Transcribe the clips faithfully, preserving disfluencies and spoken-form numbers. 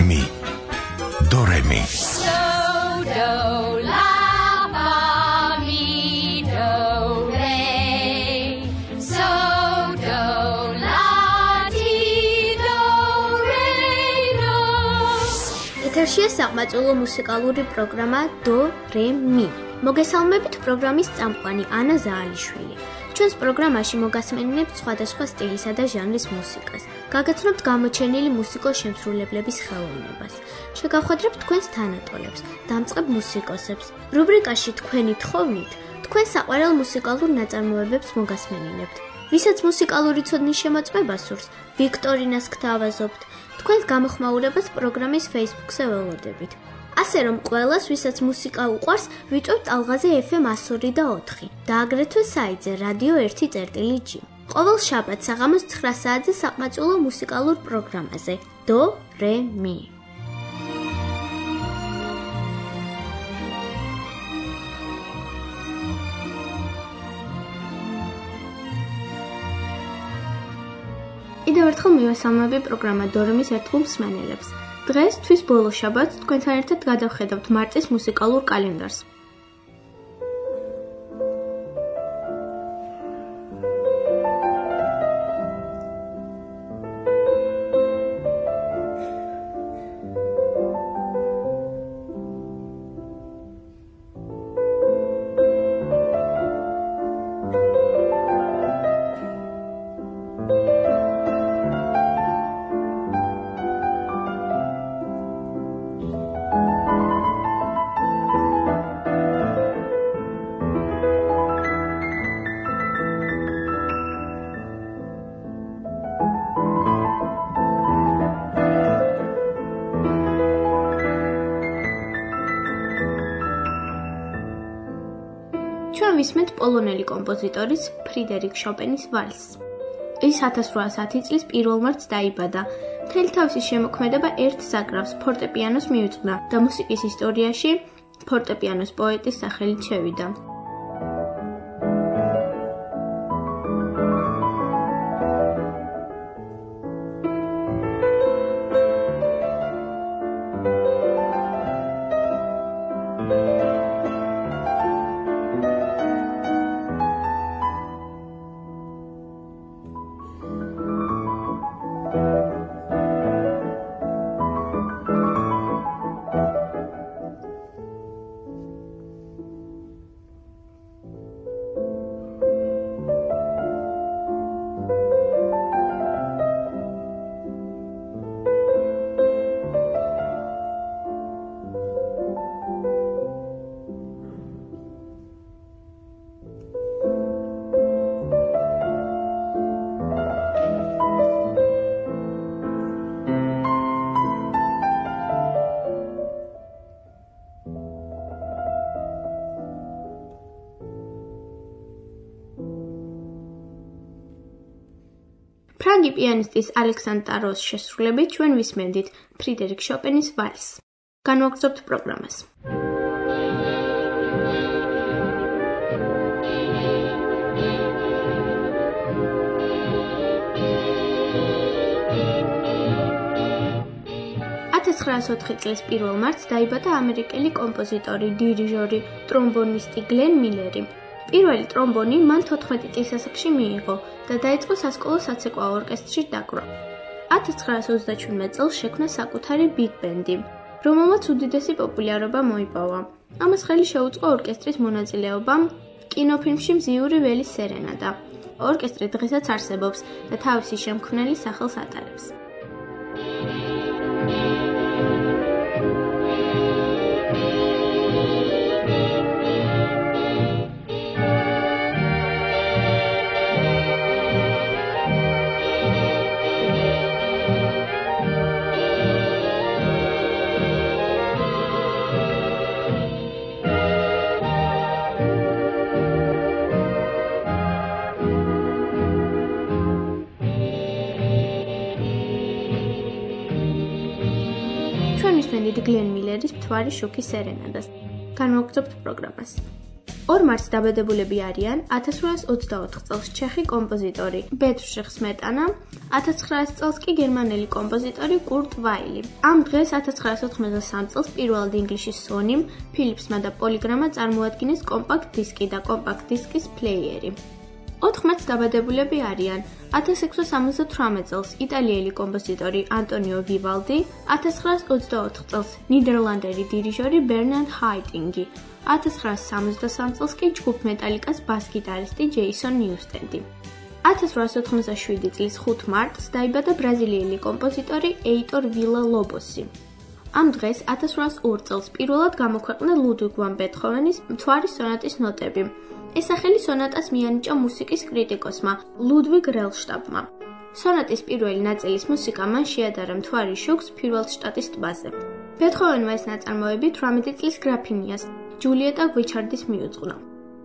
Mi. Do, re, mi. Do, do, la, fa, mi, do, re. So, do, la, ti, do, re, do. ეთერშია საყმაწვილო მუსიკალური პროგრამა Do, Re, Mi. მოგესალმებით პროგრამის წამყვანი ანა ზაალიშვილი. ჩვენს პროგრამაში მოგასმენინებთ სხვადასხვა სტილისა და ჟანრის მუსიკას. გაგაცნობთ გამოჩენილი მუსიკოს შემსრულებლების ხელოვნებას. შეგახვედრებთ თქვენს თანატოლებს, დამწყებ მუსიკოსებს. რუბრიკაში თქვენი თხოვნით, თქვენ საყვარელ მუსიკალურ ნაწარმოებებს მოგასმენინებთ. ვისაც მუსიკალური ცოდნის შემოწმება სურს, ვიქტორინას გთავაზობთ. თქვენს გამოხმაურებას პროგრამის Facebook-ზე ველოდებით. ასე რომ ყველას, ვისაც მუსიკა უყვარს, ვიწვევთ ტალღაზე ეფ ემ one oh three და four და აგრეთვე საიტზე რადიო one წერტილი ჯი. ყოველ შაბათს საღამოს ცხრა საათზე საყმაწვილო მუსიკალურ პროგრამაზე Do, Re, Mi. კიდევ ერთხელ მივესალმები პროგრამა Do, Re, Mi-ს ერთგულ მსმენელებს. დღეს თვის ბოლო შაბათს თქვენთან ერთად გადავხედავთ მარტის მუსიკალურ კალენდარს. ჩვენ ვისმენთ პოლონელი კომპოზიტორის ფრიდერიკ შოპენის ვალსს. ის ათას რვაასი წლის პირველ მარტს დაიბადა. მთელი თავისი შემოქმედება ერთ საკრავს ფორტეპიანოს მიუძღვნა და მუსიკის ისტორიაში ფორტეპიანოს პოეტის სახელით შევიდა. ფრანგი პიანისტის ალექსანდრ ტაროს შესრულებით ჩვენ ვისმენდით ფრიდერიკ შოპენის ვალსს. განვაგრძობთ პროგრამას. ათას ცხრაასოთხი წლის პირველ მარტს დაიბადა ამერიკელი კომპოზიტორი, დირიჟორი, ტრომბონისტი გლენ მილერი. პირველი ტრომბონი მან თოთხმეტი წლის ასაკში მიიღო და დაიწყო სასკოლო საცეკვაო ორკესტრში დაკვრა. ათას ცხრაასი ოცდაჩვიდმეტ წელს შექმნა საკუთარი ბიგ ბენდი, რომელმაც უდიდესი პოპულარობა მოიპოვა. ამას ხელი შეუწყო ორკესტრის მონაწილეობამ კინოფილმში მზიური ველის სერენადა. ორკესტრი დღესაც არსებობს და თავისი შემქმნელი სახელს ატარებს. ჩვენ ვისმენდით გლენ მილერის მთვარი შუქის სერენადას. განვაგრძობთ პროგრამას. ორ მარტს დაბადებულები არიან ათას რვაას ოცდაოთხ წელს ჩეხი კომპოზიტორი ბედრშიხ სმეტანა, ათას ცხრაას წელს კი გერმანელი კომპოზიტორი კურტ ვაილი. ამ დღეს ათას ცხრაას ოთხმოცდასამ წელს პირველად ინგლისში სონიმ, ფილიპსმა და პოლიგრამმა წარმოადგინეს კომპაქტ დისკი და კომპაქტ დისკის პლეიერი. ოთხმეტს დაბადებულები არიან ათას ექვსას სამოცდათვრამეტ წელს იტალიელი კომპოზიტორი ანტონიო ვივალდი, ათას ცხრაას ოცდაოთხ წელს ნიდერლანდელი დირიჟორი ბერნარდ ჰაიტინგი, ათას ცხრაას სამოცდასამ წელს კი ჯგუფ მეტალიკას ბას-გიტარისტი ჯეისონ ნიუსტენდი. ათას რვაას ოთხმოცდაშვიდი წლის ხუთ მარტს დაიბადა ბრაზილიელი კომპოზიტორი ეიტორ ვილა-ლობოსი. ამ დღეს ათას რვაას ორ წელს პირველად გამოქვეყნდა ლუდვიგ ვან ბეთჰოვენის მთვარის სონატის ნოტები. ეს სახელი სონატას მიანიჭა მუსიკის კრიტიკოსმა ლუდვიგ რელშტაბმა. სონატის პირველი ნაწილის მუსიკა მან შეადარა მთვარის შუქს ფირვალდშტატის ტბაზე. ბეთჰოვენმა ეს ნაწარმოები თვრამეტი წლის გრაფინიას, ჯულიეტა გვიჩარდის მიუძღვნა.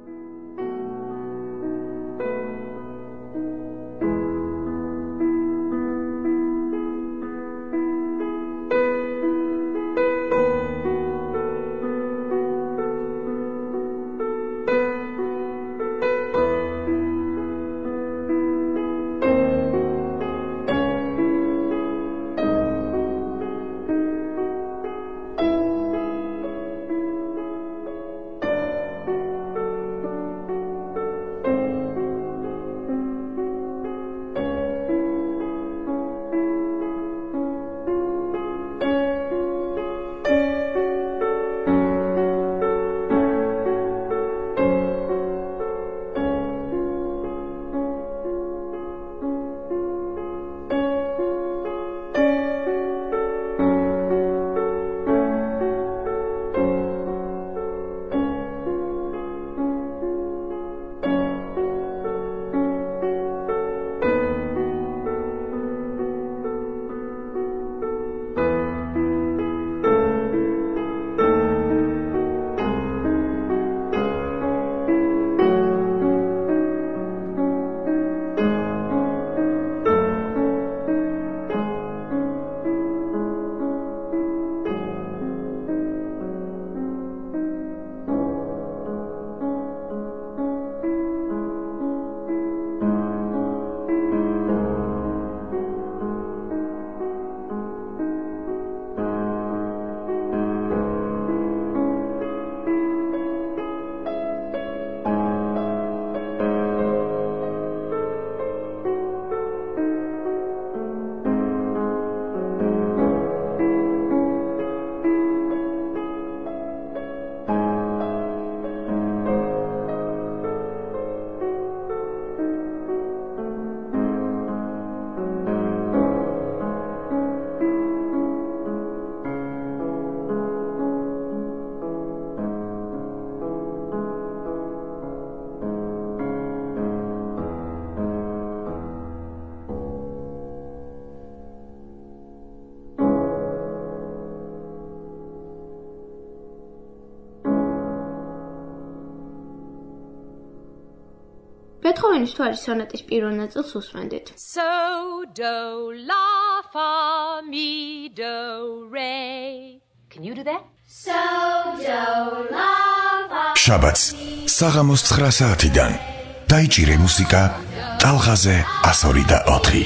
ბეთჰოვენის მთვარის სონატის პირველ ნაწილს უსმენდით. So do la fa mi do re. Can you do that? So do la fa. შაბათს საღამოს ცხრა საათიდან დაიჭირე მუსიკა ტალღაზე ასორი და ოთხი.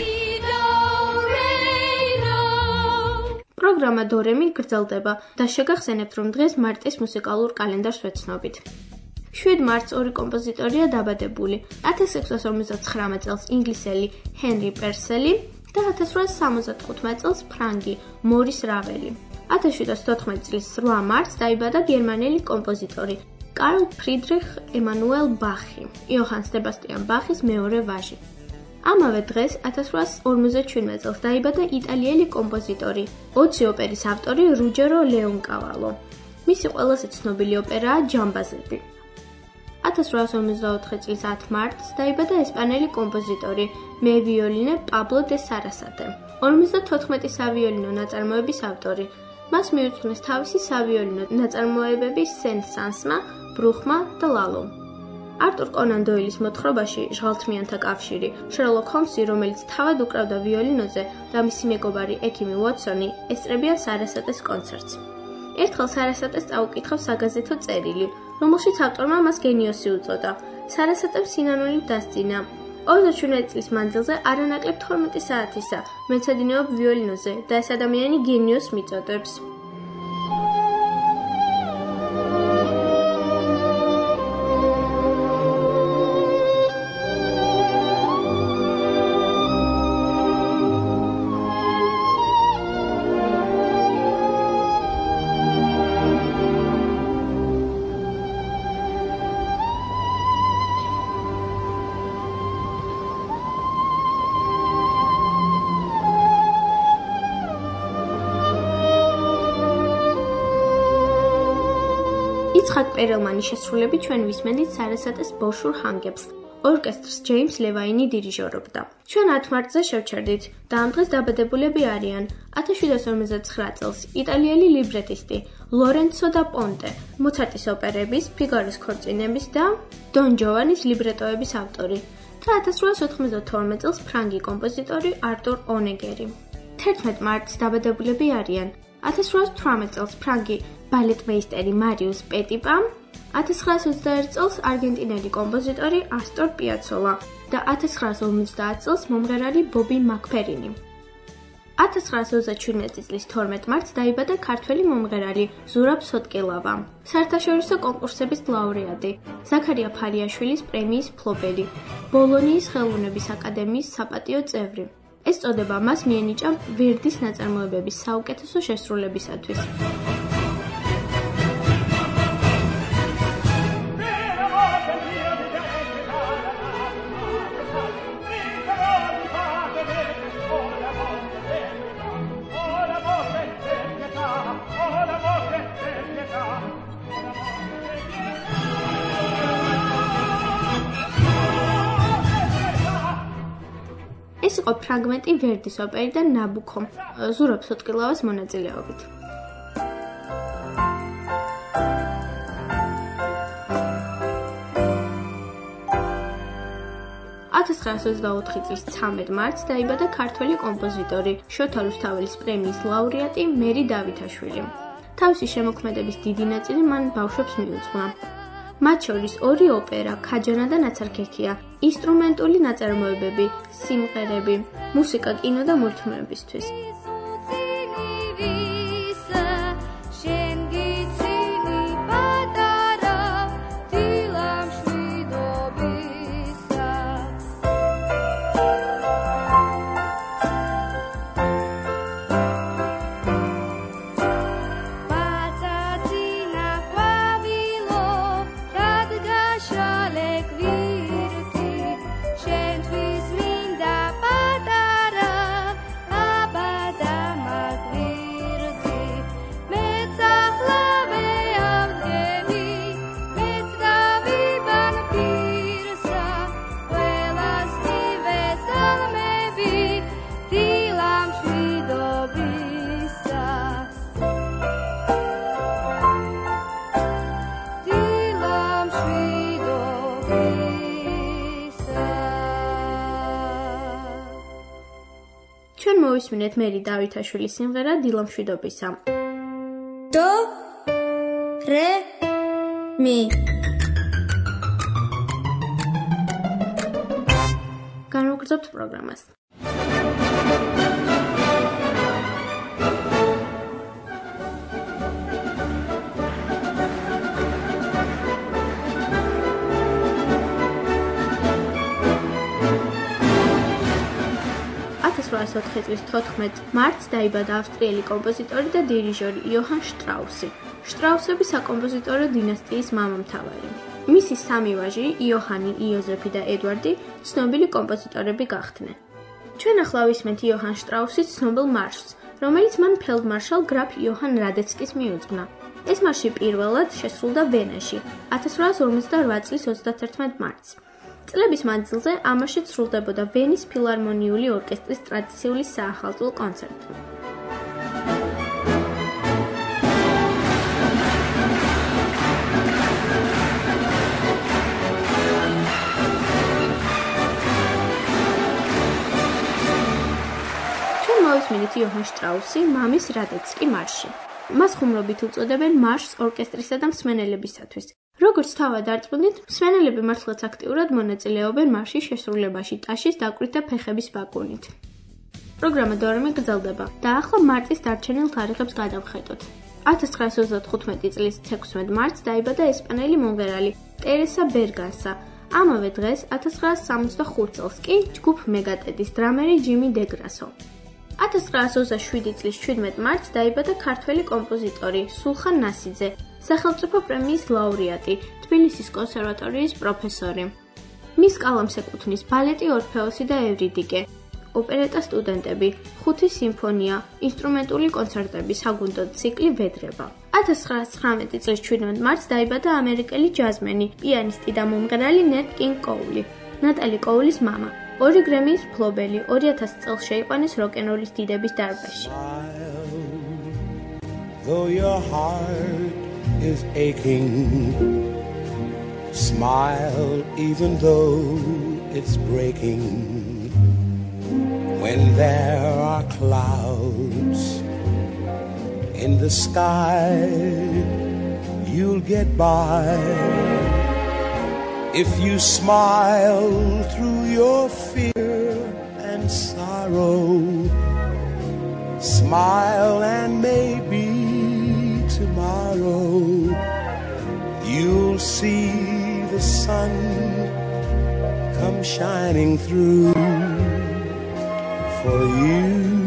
პროგრამა დორემი გრძელდება და შეგახსენებთ, რომ დღეს მარტის მუსიკალურ კალენდარს ვეცნობით. შვიდ მარტს ორი კომპოზიტორია დაბადებული. ათას ექვსას ორმოცდაცხრამეტ წელს ინგლისელი ჰენრი პერსელი და ათას რვაას სამოცდათხუთმეტ წელს ფრანგი მორის რაველი. ათას შვიდას თოთხმეტ წლის რვა მარტს დაიბადა გერმანელი კომპოზიტორი კარლ ფრიდრიხ ემანუელ ბახი, იოჰან სებასტიან ბახის მეორე ვაჟი. ამავე დღეს ათას რვაას ორმოცდაჩვიდმეტ წელს დაიბადა იტალიელი კომპოზიტორი, ოცი ოპერის ავტორი რუჯერო ლეონკავალო. მისი ყველაზე ცნობილი ოპერაა ჯამბაზები. ათას რვაას ორმოცდაოთხ წლის ათ მარტს დაიბადა ესპანელი კომპოზიტორი მე ვიოლინე პაბლო დე სარასატე, ორმოცდათოთხმეტი სავიოლინო ნაწარმოების ავტორი. მას მიუძღვნეს თავისი სავიოლინო ნაწარმოებები სენ-სანსმა, ბრუხმა და ლალომ. არტურ კონან დოილის მოთხრობაში ჟღალთმიანთა კავშირი, შერლოკ ჰოლმსი, რომელიც თავად უკრავდა ვიოლინოზე და მისი მეგობარი ექიმი უოტსონი ესწრებიან სარასატეს კონცერტს. ერთხელ სარასატეს წაუკითხავს საგაზეთო წერილი, რომელშიც ავტორმა მას გენიოსი უწოდა. სარასატემ სინანულით დასძინა. ოცდაშვიდმეტი წლის მანძილზე არანაკლებ თორმეტი საათისა მეცადინეობ ვიოლინოზე და ეს ადამიანი გენიოსს მიწოდებს. იცხაკ პერელმანის შესრულებით ჩვენ ვისმენთ სარასატეს ბოშურ ჰანგებს. ორკესტრს ჯეიმს ლევაინი დირიჟორობდა. ჩვენ ათ მარტზე შევჩერდით და ამ დღეს დაბადებულები არიან ათას შვიდსათ ორმოცდაცხრა წელს იტალიელი ლიბრეტისტი ლორენცო და პონტე, მოცარტის ოპერების, ფიგაროს ქორწინების და დონ ჯოვანის ლიბრეტოების ავტორი და ათას რვაასი ოთხმოცდათორმეტ წელს ფრანგი კომპოზიტორი არტურ ონეგერი. თერთმეტ მარტს დაბადებულები არიან ათას რვაასი თვრამეტ წელს ფრანგი ბალეტმეისტერი მარიუს პეტიპა, ათას ცხრაასი ოცდაერთი წელს არგენტინელი კომპოზიტორი ასტორ პიაცოლა და ათას ცხრაასი ორმოცდაათ წელს მომღერალი ბობი მაკფერინი. ათას ცხრაასი ოცდაშვიდმეტი წლის თორმეტ მარტს დაიბადა ქართველი მომღერალი ზურაბ სოტკილავა, საერთაშორისო კონკურსების ლაურეატი, ზაქარია ფალიაშვილის პრემიის მფლობელი, ბოლონიის ხელოვნების აკადემიის საპატიო წევრი. ეს წოდება მას მიენიჭა ვერდის ნაწარმოებების საუკეთესო შესრულებისათვის. ეს იყო ფრაგმენტი ვერდის ოპერიდან ნაბუქო, ზურაბ სოტკილავას მონაწილეობით. ათას ცხრაასი ოცდაოთხი წლის ცამეტ მარტს დაიბადა ქართველი კომპოზიტორი, შოთა რუსთაველის პრემიის ლაურეატი მერი დავითაშვილი. თავისი შემოქმედების დიდი ნაწილი მან ბავშვებს მიუძღვნა. მათ შორის ორი ოპერა, ქაჯანა და ნაცარქექია, ინსტრუმენტული ნაწარმოებები, სიმღერები, მუსიკა კინო და მულტფილმებისთვის. ჩვენ მოვისმინეთ მერი დავითაშვილის სიმღერა დილა მშვიდობისა. დო რე მი. განვაგრძობთ პროგრამას. ათას რვაასი ოთხი წლის თოთხმეტ მარტს დაიბადა ავსტრიელი კომპოზიტორი და დირიჟორი იოჰან შტრაუსი. შტრაუსების საკომპოზიტორო დინასტიის მამამთავარი. მისი სამი ვაჟი, იოჰანი, იოზეფი და ედვარდი, ცნობილი კომპოზიტორები გახდნენ. ჩვენ ახლა ვისმენთ იოჰან შტრაუსის ცნობილ მარშს, რომელიც მან ფელდმარშალ გრაფ იოჰან რადეცკის მიუძღვნა. ეს მარში პირველად შესრულდა ვენაში, ათას რვაასი ორმოცდარვა წლის ოცდათერთმეტ მარტს. წლების მანძილზე ამაში სრულდებოდა ვენის ფილარმონიული ორკესტრის ტრადიციული საახალწლო კონცერტი. ჩვენ მოვისმინეთ იოჰან შტრაუსი მამის რადეცკი მარში. მას ხუმრობით უწოდებენ მარშს ორკესტრისა და მსმენელებისათვის. როგორც თავად დარწმუნდით, მსმენელები მართლაც აქტიურად მონაწილეობენ მარშის შესრულებაში ტაშის დაკვრის და ფეხების ბაკუნით. პროგრამა დო რე მი გრძელდება და ახლა მარტის დარჩენილ თარიღებს გადავხედოთ. ათას ცხრაასი ოცდათხუთმეტი წლის ექვთმეტ მარტს დაიბადა ესპანელი მომღერალი ტერესა ბერგანსა. ამავე დღეს ათას ცხრაასი სამოცდახუთ წელს კი ჯგუფ მეგატედის დრამერი ჯიმი დე გრასო. ათას ცხრაასი ოცდაშვიდი წლის შვიდმეტ მარტს დაიბადა ქართველი კომპოზიტორი სულხან ნასიძე, სახელმწიფო პრემიის ლაურეატი, თბილისის კონსერვატორიის პროფესორი. მის კალამს ეკუთვნის ბალეტი ორფეოსი და ევრიდიკე, ოპერეტა სტუდენტები, ხუთი სიმფონია, ინსტრუმენტული კონცერტები, საგუნდო ციკლი ვედრება. ათას ცხრაასი ცხრამეტი წლის შვიდმეტ მარტს დაიბადა ამერიკელი ჯაზმენი, პიანისტი და მომღერალი ნეტ კინგ კოული, ნატალი კოულის მამა. ორი გრემიის მფლობელი, ორი ათასი წელს შეიყვანეს როკ-ენ-როლის დიდების დარბაზში. Though your heart is aching, smile even though it's breaking. When there are clouds in the sky, you'll get by. If you smile through your fear and sorrow, smile and maybe tomorrow you'll see the sun come shining through for you.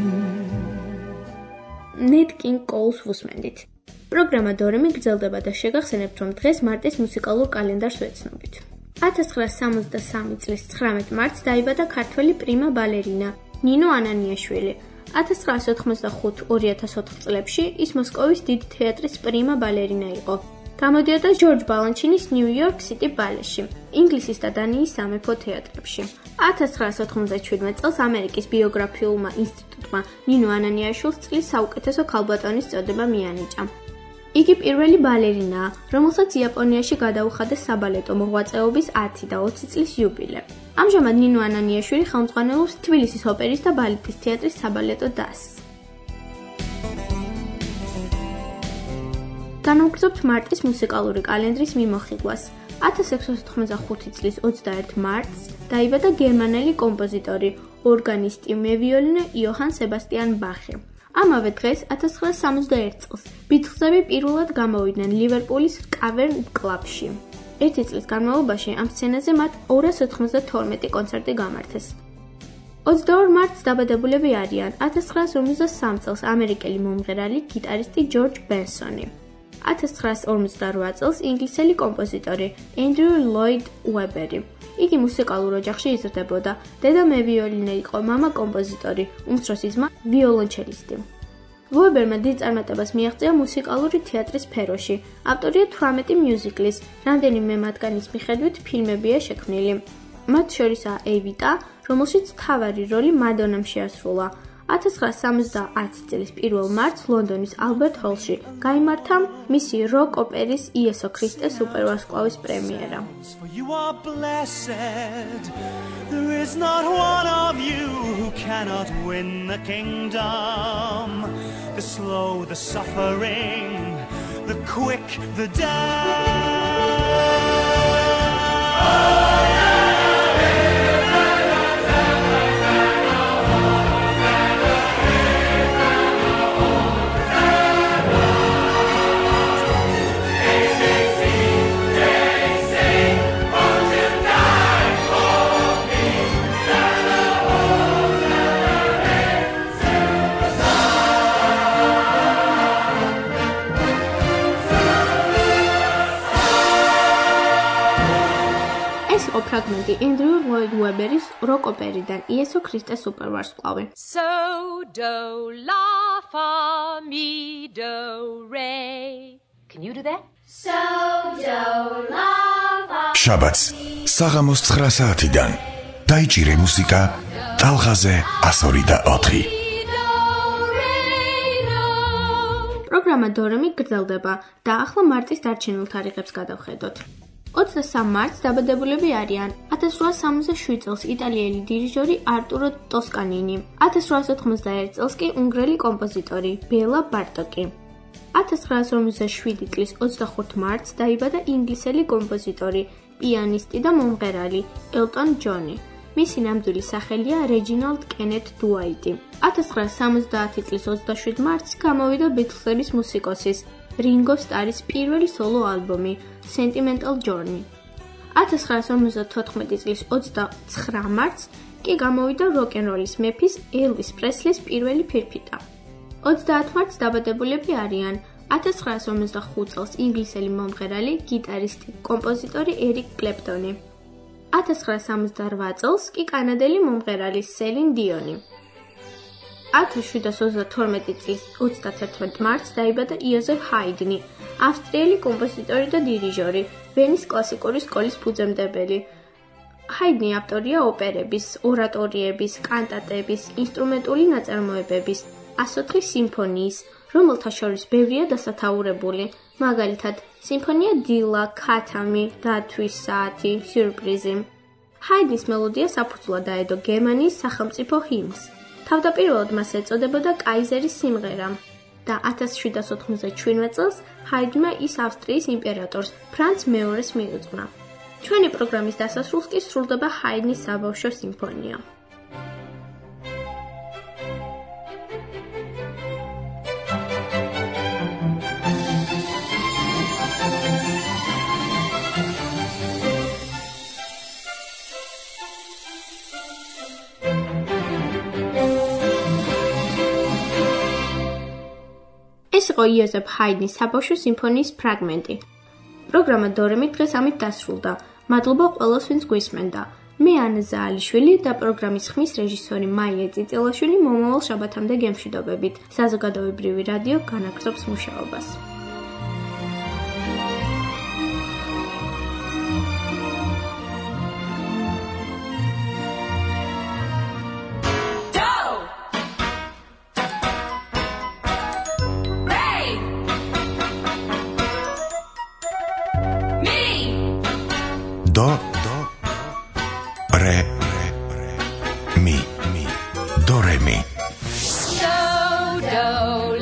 ნეტ კინგ კოულს ვუსმენდით. პროგრამა დო რე მი გრძელდება და შეგახსენებთ, რომ დღეს მარტის მუსიკალურ კალენდარს ვეცნობით. ათას ცხრაასი სამოცდასამი წლის ცხრამეტ მარტს დაიბადა ქართველი პრიმა ბალერინა ნინო ანანიაშვილი. ათას ცხრაასი ოთხმოცდახუთ ორი ათას ოთხ წლებში ის მოსკოვის დიდი თეატრის პრიმა ბალერინა იყო. გამოდიოდა ჯორჯ ბალანჩინის ნიუ-იორკ სიტი ბალეტში, ინგლისის და დანიის სამეფო თეატრებში. ათას ცხრაასი ოთხმოცდაჩვიდმეტ წელს ამერიკის ბიოგრაფიულმა ინსტიტუტმა ნინო ანანიაშვილს წლის საუკეთესო ქალბატონის წოდება მიანიჭა. იგი პირველი ბალერინაა, რომელსაც იაპონიაში გადაუხადეს საბალეტო მოღვაწეობის ათი და ოცი წლის იუბილე. ამჟამად ნინო ანანიაშვილი ხელმძღვანელობს თბილისის ოპერის და ბალეტის თეატრის საბალეტო დასს. განვგრძობთ მარტის მუსიკალური კალენდრის მიმოხილვას. ათას ექვსასი თხმოცდახუთი წლის ოცდაერთი მარტს დაიბადა გერმანელი კომპოზიტორი, ორგანისტი, მევიოლინე იოჰან სებასტიან ბახი. ამავე დღეს ათას ცხრაასი სამოცდაერთი წელს ბიტლზები პირველად გამოვიდნენ ლივერპულის კავერნ კლუბში. ერთი წლის განმავლობაში ამ სცენაზე მათ ორას ოთხმოცდათორმეტი კონცერტი გამართეს. ოცდაორ მარტს დაბადებულები არიან ათას ცხრაასი ორმოცდასამი წელს ამერიკელი მომღერალი, გიტარისტი ჯორჯ ბენსონი. ათას ცხრაასი ორმოცდარვა წელს ინგლისელი კომპოზიტორი ენდრიუ ლოიდ უებერი. იგი მუსიკალურ ოჯახში იზრდებოდა, დედა მევიოლინე იყო, მამა კომპოზიტორი, უმცროსი ძმა ვიოლონჩელისტი. უებერმა დიდ წარმატებას მიაღწია მუსიკალური თეატრის სფეროში. ავტორია თვრამეტი მიუზიკლის, რამდენიმე მათგანის მიხედვით ფილმებია შექმნილი. მათ შორისაა ევიტა, რომელშიც მთავარი როლი მადონამ შეასრულა. ათას ცხრაასი სამოცდაათი წლის პირველ მარტს ლონდონის ალბერტ ჰოლში გაიმართა მისი როკ ოპერის იესო ქრისტე სუპერვარსკვლავის პრემიერა. You are blessed. There is not one of you who cannot win the kingdom. The slow, the suffering, the quick, the dead. ფრაგმენტი ენდრიუ ლოიდ უებერის როკ ოპერიდან იესო ქრისტე სუპერვარსკვლავი. So do la fa mi do re. Can you do that? So do la fa. შაბათს საღამოს ცხრა საათიდან დაიჭირე მუსიკა ტალღაზე ასორი და ოთხი. პროგრამა დო რე მი გრძელდება და ახლა მარტის დარჩენილ თარიღებს გადავხედოთ. ოცდასამი მარტს დაბადებულები არიან ათას რვაასი სამოცდაშვიდი წელს იტალიელი დირიჟორი არტურო ტოსკანინი, ათას რვაასი ოთხმოცდაერთი წელს კი უნგრელი კომპოზიტორი ბელა ბარტოკი. ათას ცხრაასი ორმოცდაშვიდი წლის ოცდახუთი მარტს დაიბადა ინგლისელი კომპოზიტორი, პიანისტი და მომღერალი ელტონ ჯონი. მისი ნამდვილი სახელია რეჯინალდ კენეთ დუაიტი. ათას ცხრაასი სამოცდაათი წლის ოცდაშვიდ მარტს გამოვიდა ბიტლსების მუსიკოსის რინგო სტარის პირველი სოლო ალბომი Sentimental Journey. ათას ცხრაასი ორმოცდათოთხმეტი წლის ოცდაცხრა მარტს კი გამოვიდა როკ-ენ-როლის მეფის ელვის პრესლის პირველი ფირფიტა. ოცდაათ მარტს დაბადებულები არიან ათას ცხრაასი ორმოცდახუთ წელს ინგლისელი მომღერალი, გიტარისტი, კომპოზიტორი ერიკ კლეპტონი. ათას ცხრაასი სამოცდარვა წელს კი კანადელი მომღერალი სელინ დიონი. ათას შვიდსათ ოცდათორმეტი წლის ოცდათერთმეტ მარტს დაიბადა იოზეფ ჰაიდნი, ავსტრიელი კომპოზიტორი და დირიჟორი, ვენის კლასიკური სკოლის ფუძემდებელი. ჰაიდნი ავტორია ოპერების, ორატორიების, კანტატების, ინსტრუმენტული ნაწარმოებების, ასოთხი სიმფონიის, რომელთა შორის ბევრია დასათაურებული, მაგალითად, სიმფონია დილა, ქათამი, დათვის საათი, სიურპრიზი. ჰაიდნის მელოდია საფუძვლად დაედო გერმანიის სახელმწიფო ჰიმნს. თავდაპირველად მას ეწოდებოდა კაიზერის სიმღერა და ათას შვიდსათ ოთხმოცდაშვიდმეტ წელს ჰაიდნმა ის ავსტრიის იმპერატორს ფრანც მეორეს მიუძღვნა. ჩვენი პროგრამის დასასრულს კი სრულდება ჰაიდნის საბავშვო სიმფონია. ეს იყო იოზეფ ჰაიდნის საბავშვო სიმფონიის ფრაგმენტი. პროგრამა დორემი დღეს ამით დასრულდა. მადლობა ყველას, ვინც გვისმენდა. მე ანა ზაალიშვილი და პროგრამის ხმის რეჟისორი მაია წიწელაშვილი მომავალ შაბათამდე გემშვიდობებით. საზოგადოებრივი რადიო განაგრძობს მუშაობას. Do, do, re, mi, mi, do, re, mi. Do, do,